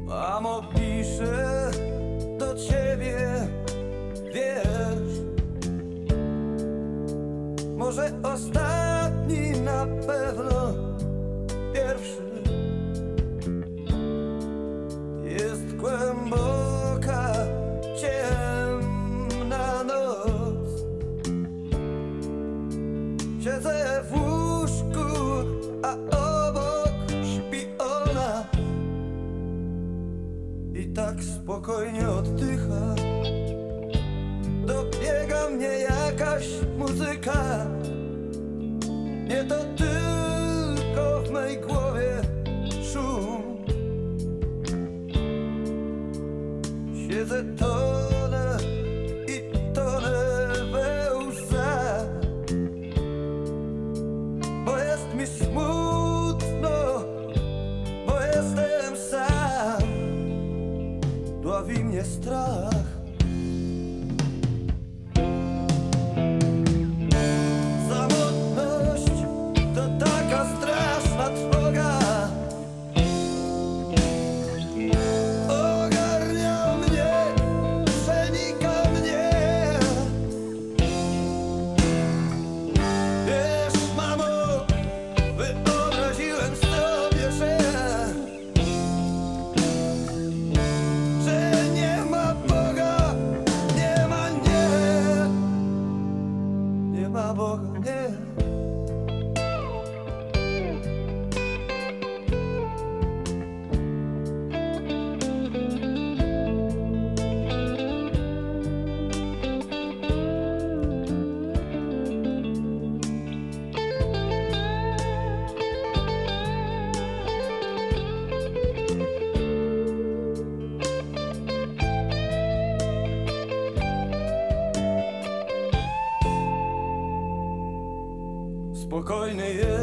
Mamo, piszę do ciebie wiersz, może ostatni, na pewno pierwszy. Jest głęboka, ciemna noc. Siedzę w łóżku, a obok śpi ona i tak spokojnie oddycha. Dobiega mnie jakaś muzyka, nie to tylko w mej głowie szum. Siedzę, tonę i tonę we łzach, bo jest mi smutno, bo jestem sam. Dławi mnie strach. Samotność to taka straszna trwoga. Ogarnia mnie, przenika mnie. Wiesz, mamo, wyobraziłem sobie, że nie ma Boga, nie ma, nie ma Boga, nie. Spokojny jest